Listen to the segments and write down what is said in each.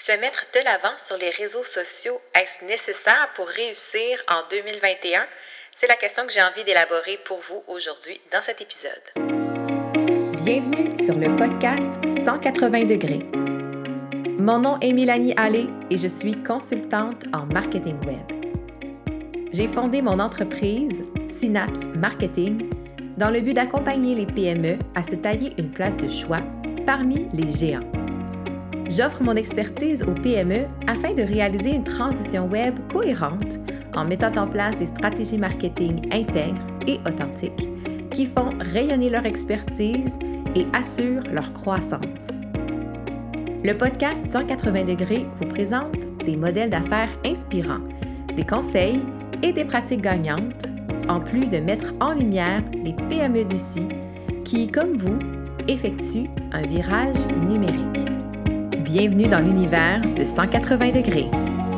Se mettre de l'avant sur les réseaux sociaux, est-ce nécessaire pour réussir en 2021? C'est la question que j'ai envie d'élaborer pour vous aujourd'hui dans cet épisode. Bienvenue sur le podcast 180 degrés. Mon nom est Mélanie Allé et je suis consultante en marketing web. J'ai fondé mon entreprise Synapse Marketing dans le but d'accompagner les PME à se tailler une place de choix parmi les géants. J'offre mon expertise aux PME afin de réaliser une transition web cohérente en mettant en place des stratégies marketing intègres et authentiques qui font rayonner leur expertise et assurent leur croissance. Le podcast 180 degrés vous présente des modèles d'affaires inspirants, des conseils et des pratiques gagnantes, en plus de mettre en lumière les PME d'ici qui, comme vous, effectuent un virage numérique. Bienvenue dans l'univers de 180 degrés.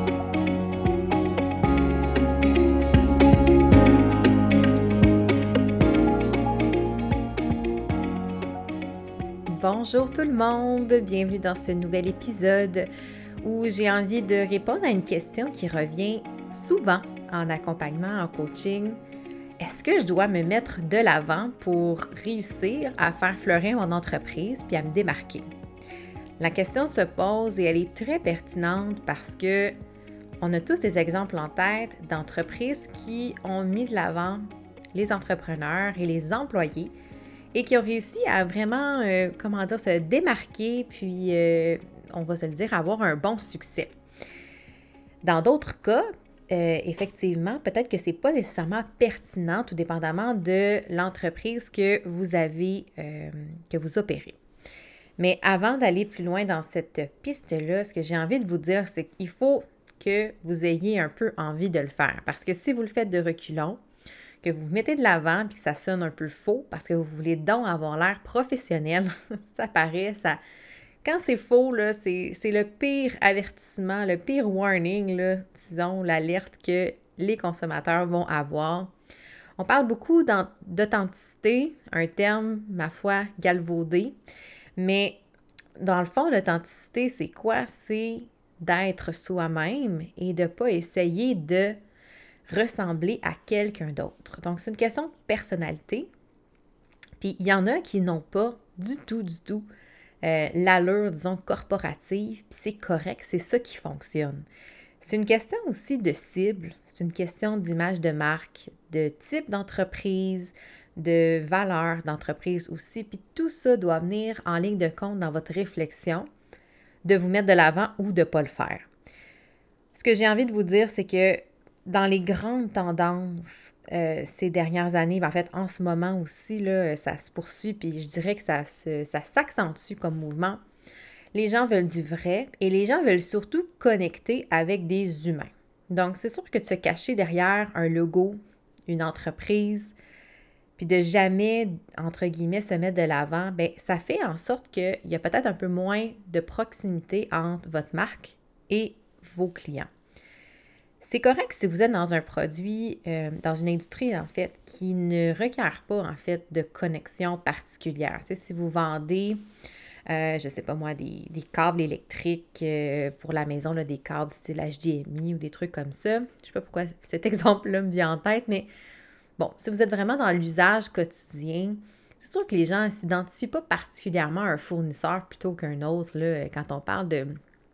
Bonjour tout le monde, bienvenue dans ce nouvel épisode où j'ai envie de répondre à une question qui revient souvent en accompagnement, en coaching. Est-ce que je dois me mettre de l'avant pour réussir à faire fleurir mon entreprise puis à me démarquer? La question se pose et elle est très pertinente parce que on a tous des exemples en tête d'entreprises qui ont mis de l'avant les entrepreneurs et les employés et qui ont réussi à vraiment, se démarquer puis, on va se le dire, avoir un bon succès. Dans d'autres cas, effectivement, peut-être que c'est pas nécessairement pertinent, tout dépendamment de l'entreprise que vous avez, que vous opérez. Mais avant d'aller plus loin dans cette piste-là, ce que j'ai envie de vous dire, c'est qu'il faut que vous ayez un peu envie de le faire. Parce que si vous le faites de reculons, que vous vous mettez de l'avant puis que ça sonne un peu faux parce que vous voulez donc avoir l'air professionnel, ça paraît, ça... Quand c'est faux, là, c'est le pire avertissement, le pire warning, là, disons, l'alerte que les consommateurs vont avoir. On parle beaucoup d'authenticité, un terme, ma foi, galvaudé. Mais dans le fond, l'authenticité, c'est quoi? C'est d'être soi-même et de ne pas essayer de ressembler à quelqu'un d'autre. Donc, c'est une question de personnalité. Puis, il y en a qui n'ont pas du tout l'allure, disons, corporative. Puis, c'est correct, c'est ça qui fonctionne. C'est une question aussi de cible, c'est une question d'image de marque, de type d'entreprise, de valeur d'entreprise aussi. Puis tout ça doit venir en ligne de compte dans votre réflexion de vous mettre de l'avant ou de ne pas le faire. Ce que j'ai envie de vous dire, c'est que dans les grandes tendances ces dernières années, en fait en ce moment aussi, là, ça se poursuit, puis je dirais que ça s'accentue comme mouvement. Les gens veulent du vrai et les gens veulent surtout connecter avec des humains. Donc, c'est sûr que de se cacher derrière un logo, une entreprise, puis de jamais, entre guillemets, se mettre de l'avant, bien, ça fait en sorte qu'il y a peut-être un peu moins de proximité entre votre marque et vos clients. C'est correct si vous êtes dans un produit, dans une industrie, en fait, qui ne requiert pas, en fait, de connexion particulière. Tu sais, si vous vendez... je ne sais pas moi, des câbles électriques pour la maison, là, des câbles style HDMI ou des trucs comme ça. Je ne sais pas pourquoi cet exemple-là me vient en tête, mais bon, si vous êtes vraiment dans l'usage quotidien, c'est sûr que les gens ne s'identifient pas particulièrement à un fournisseur plutôt qu'un autre, là, quand on parle de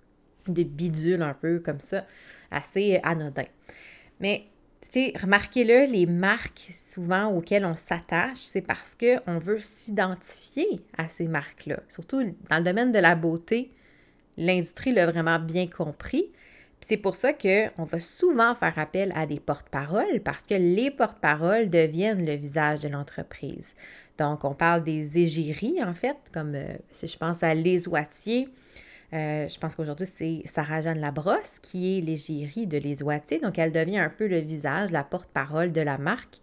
bidule un peu comme ça, assez anodin. Mais remarquez-le, les marques souvent auxquelles on s'attache, c'est parce qu'on veut s'identifier à ces marques-là. Surtout dans le domaine de la beauté, l'industrie l'a vraiment bien compris. Puis c'est pour ça qu'on va souvent faire appel à des porte-paroles parce que les porte-paroles deviennent le visage de l'entreprise. Donc, on parle des égéries, en fait, comme si je pense à Les Oitiers. Je pense qu'aujourd'hui, c'est Sarah-Jeanne Labrosse qui est l'égérie de Les Oitiers. Donc, elle devient un peu le visage, la porte-parole de la marque.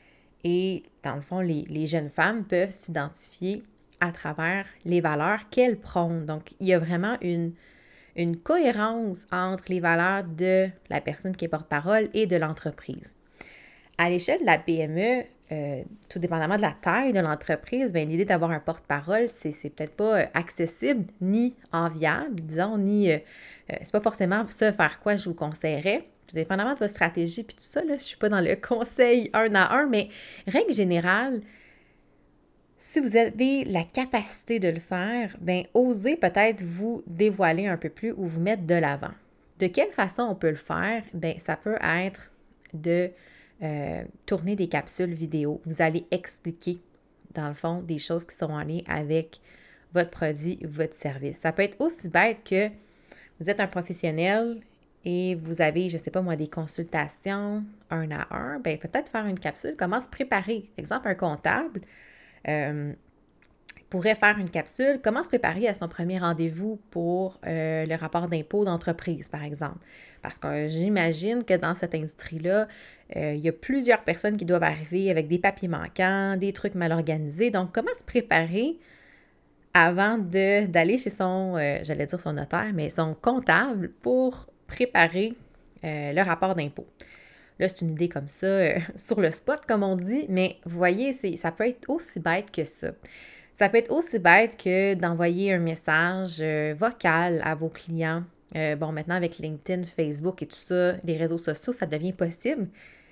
Et dans le fond, les jeunes femmes peuvent s'identifier à travers les valeurs qu'elles prônent. Donc, il y a vraiment une cohérence entre les valeurs de la personne qui est porte-parole et de l'entreprise. À l'échelle de la PME, tout dépendamment de la taille de l'entreprise, bien, l'idée d'avoir un porte-parole, c'est peut-être pas accessible ni enviable, disons, ni c'est pas forcément ce vers quoi je vous conseillerais. Tout dépendamment de votre stratégie puis tout ça, là, je suis pas dans le conseil un à un, mais règle générale, si vous avez la capacité de le faire, bien, osez peut-être vous dévoiler un peu plus ou vous mettre de l'avant. De quelle façon on peut le faire? Bien, ça peut être de tourner des capsules vidéo. Vous allez expliquer, dans le fond, des choses qui sont en lien avec votre produit ou votre service. Ça peut être aussi bête que vous êtes un professionnel et vous avez, je ne sais pas moi, des consultations un à un, bien, peut-être faire une capsule, comment se préparer. Exemple, un comptable pourrait faire une capsule, comment se préparer à son premier rendez-vous pour le rapport d'impôt d'entreprise, par exemple. Parce que j'imagine que dans cette industrie-là, il y a plusieurs personnes qui doivent arriver avec des papiers manquants, des trucs mal organisés. Donc, comment se préparer avant d'aller chez son, j'allais dire son notaire, mais son comptable pour préparer le rapport d'impôt. Là, c'est une idée comme ça, sur le spot, comme on dit, mais vous voyez, ça peut être aussi bête que ça. Ça peut être aussi bête que d'envoyer un message vocal à vos clients. Bon, maintenant, avec LinkedIn, Facebook et tout ça, les réseaux sociaux, ça devient possible.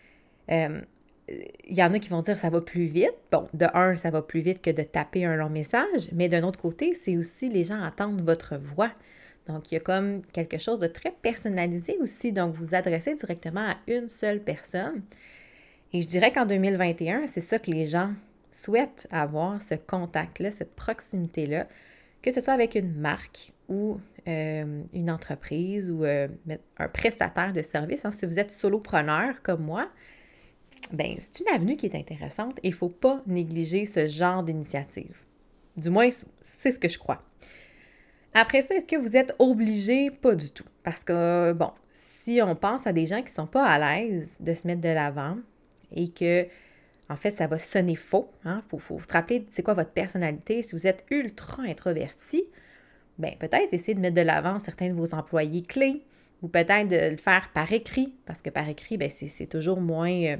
Il y en a qui vont dire ça va plus vite. Bon, de un, ça va plus vite que de taper un long message, mais d'un autre côté, c'est aussi les gens entendent votre voix. Donc, il y a comme quelque chose de très personnalisé aussi. Donc, vous vous adressez directement à une seule personne. Et je dirais qu'en 2021, c'est ça que les gens souhaitent avoir, ce contact-là, cette proximité-là, que ce soit avec une marque ou une entreprise ou un prestataire de service. Hein. Si vous êtes solopreneur comme moi, bien, c'est une avenue qui est intéressante et il ne faut pas négliger ce genre d'initiative. Du moins, c'est ce que je crois. Après ça, est-ce que vous êtes obligé? Pas du tout. Parce que, bon, si on pense à des gens qui ne sont pas à l'aise de se mettre de l'avant et que, en fait, ça va sonner faux, hein? Faut se rappeler c'est quoi votre personnalité. Si vous êtes ultra introverti, bien, peut-être essayer de mettre de l'avant certains de vos employés clés ou peut-être de le faire par écrit, parce que par écrit, bien, c'est toujours moins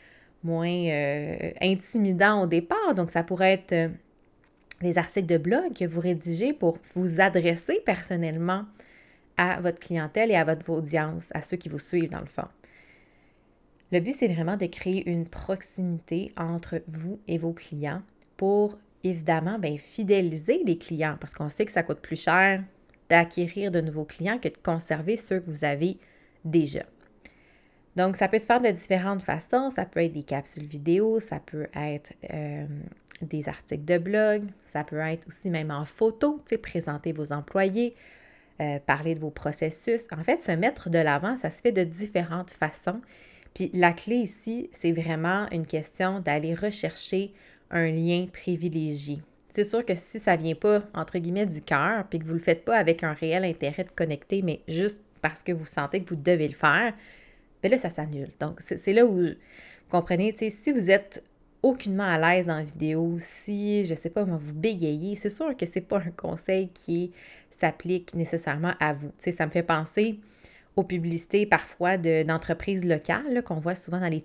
intimidant au départ. Donc, ça pourrait être des articles de blog que vous rédigez pour vous adresser personnellement à votre clientèle et à votre audience, à ceux qui vous suivent dans le fond. Le but, c'est vraiment de créer une proximité entre vous et vos clients pour, évidemment, bien, fidéliser les clients parce qu'on sait que ça coûte plus cher d'acquérir de nouveaux clients que de conserver ceux que vous avez déjà. Donc, ça peut se faire de différentes façons. Ça peut être des capsules vidéo, ça peut être des articles de blog, ça peut être aussi même en photo, présenter vos employés, parler de vos processus. En fait, se mettre de l'avant, ça se fait de différentes façons. Puis la clé ici, c'est vraiment une question d'aller rechercher un lien privilégié. C'est sûr que si ça ne vient pas, entre guillemets, du cœur, puis que vous ne le faites pas avec un réel intérêt de connecter, mais juste parce que vous sentez que vous devez le faire, bien là, ça s'annule. Donc, c'est là où, vous comprenez, si vous êtes aucunement à l'aise en vidéo, si, je ne sais pas, vous bégayez, c'est sûr que ce n'est pas un conseil qui s'applique nécessairement à vous. Ça me fait penser aux publicités parfois d'entreprises locales là, qu'on voit souvent dans les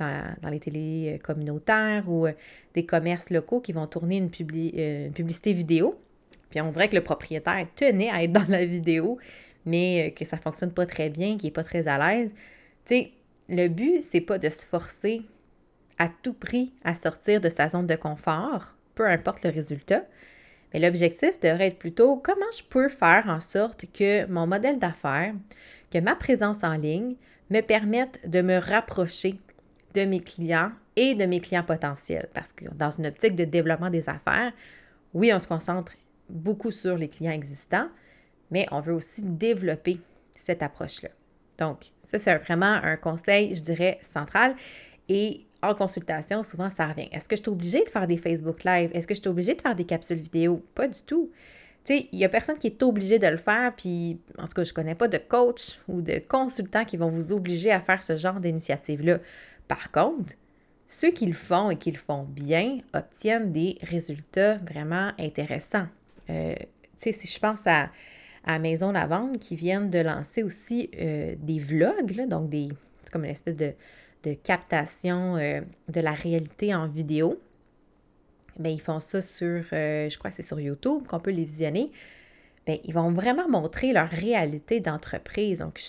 télés communautaires ou des commerces locaux qui vont tourner une publicité vidéo. Puis on dirait que le propriétaire tenait à être dans la vidéo, mais que ça ne fonctionne pas très bien, qu'il n'est pas très à l'aise. Le but, c'est pas de se forcer à tout prix à sortir de sa zone de confort, peu importe le résultat. Mais l'objectif devrait être plutôt comment je peux faire en sorte que mon modèle d'affaires, que ma présence en ligne me permette de me rapprocher de mes clients et de mes clients potentiels. Parce que dans une optique de développement des affaires, oui, on se concentre beaucoup sur les clients existants, mais on veut aussi développer cette approche-là. Donc, ça, c'est vraiment un conseil, je dirais, central. Et en consultation, souvent, ça revient. Est-ce que je suis obligée de faire des Facebook Live? Est-ce que je suis obligée de faire des capsules vidéo? Pas du tout. Tu sais, il n'y a personne qui est obligé de le faire, puis en tout cas, je ne connais pas de coach ou de consultant qui vont vous obliger à faire ce genre d'initiative-là. Par contre, ceux qui le font et qui le font bien obtiennent des résultats vraiment intéressants. Tu sais, si je pense à Maison Lavande qui viennent de lancer aussi des vlogs, là, donc c'est comme une espèce de de captation de la réalité en vidéo. Bien, ils font ça sur, je crois que c'est sur YouTube qu'on peut les visionner. Bien, ils vont vraiment montrer leur réalité d'entreprise. Donc,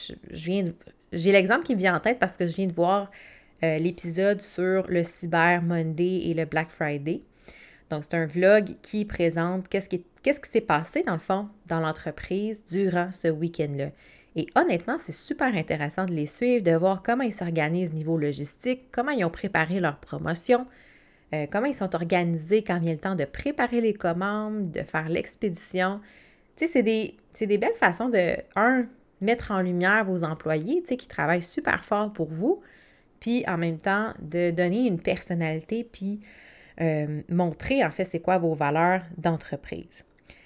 j'ai l'exemple qui me vient en tête parce que je viens de voir l'épisode sur le Cyber Monday et le Black Friday. Donc, c'est un vlog qui présente qu'est-ce qui s'est passé, dans le fond, dans l'entreprise durant ce week-end-là. Et honnêtement, c'est super intéressant de les suivre, de voir comment ils s'organisent niveau logistique, comment ils ont préparé leur promotion, comment ils sont organisés quand vient le temps de préparer les commandes, de faire l'expédition. Tu sais, c'est des belles façons de, mettre en lumière vos employés, tu sais, qui travaillent super fort pour vous, puis en même temps, de donner une personnalité, puis montrer, en fait, c'est quoi vos valeurs d'entreprise.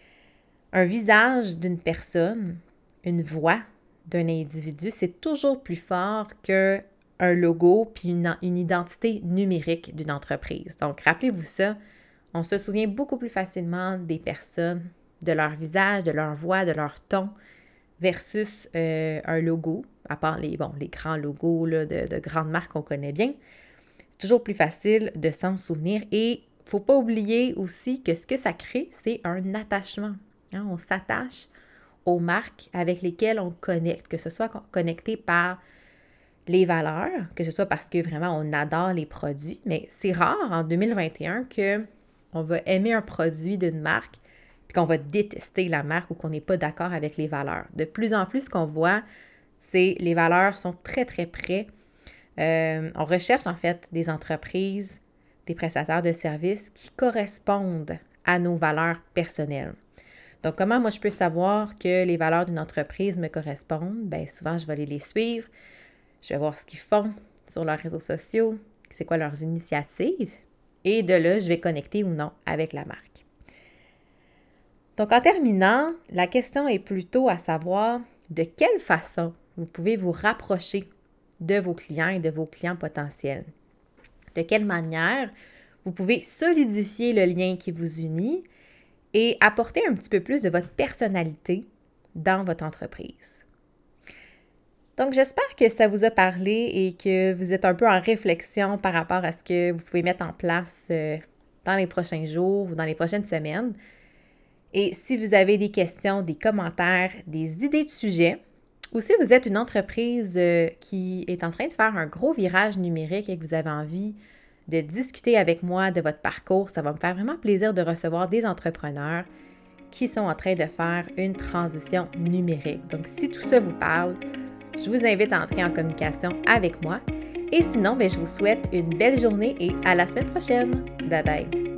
Un visage d'une personne, une voix d'un individu, c'est toujours plus fort qu'un logo puis une identité numérique d'une entreprise. Donc, rappelez-vous ça, on se souvient beaucoup plus facilement des personnes, de leur visage, de leur voix, de leur ton, versus un logo, à part les grands logos là, de grandes marques qu'on connaît bien. C'est toujours plus facile de s'en souvenir et il ne faut pas oublier aussi que ce que ça crée, c'est un attachement. Hein? On s'attache aux marques avec lesquelles on connecte, que ce soit connecté par les valeurs, que ce soit parce que vraiment on adore les produits, mais c'est rare en 2021 qu'on va aimer un produit d'une marque puis qu'on va détester la marque ou qu'on n'est pas d'accord avec les valeurs. De plus en plus, ce qu'on voit, c'est les valeurs sont très, très près. On recherche en fait des entreprises, des prestataires de services qui correspondent à nos valeurs personnelles. Donc, comment moi je peux savoir que les valeurs d'une entreprise me correspondent? Bien, souvent, je vais aller les suivre. Je vais voir ce qu'ils font sur leurs réseaux sociaux, c'est quoi leurs initiatives. Et de là, je vais connecter ou non avec la marque. Donc, en terminant, la question est plutôt à savoir de quelle façon vous pouvez vous rapprocher de vos clients et de vos clients potentiels. De quelle manière vous pouvez solidifier le lien qui vous unit et apporter un petit peu plus de votre personnalité dans votre entreprise. Donc, j'espère que ça vous a parlé et que vous êtes un peu en réflexion par rapport à ce que vous pouvez mettre en place dans les prochains jours ou dans les prochaines semaines. Et si vous avez des questions, des commentaires, des idées de sujets, ou si vous êtes une entreprise qui est en train de faire un gros virage numérique et que vous avez envie de discuter avec moi de votre parcours, ça va me faire vraiment plaisir de recevoir des entrepreneurs qui sont en train de faire une transition numérique. Donc, si tout ça vous parle, je vous invite à entrer en communication avec moi. Et sinon, je vous souhaite une belle journée et à la semaine prochaine. Bye bye!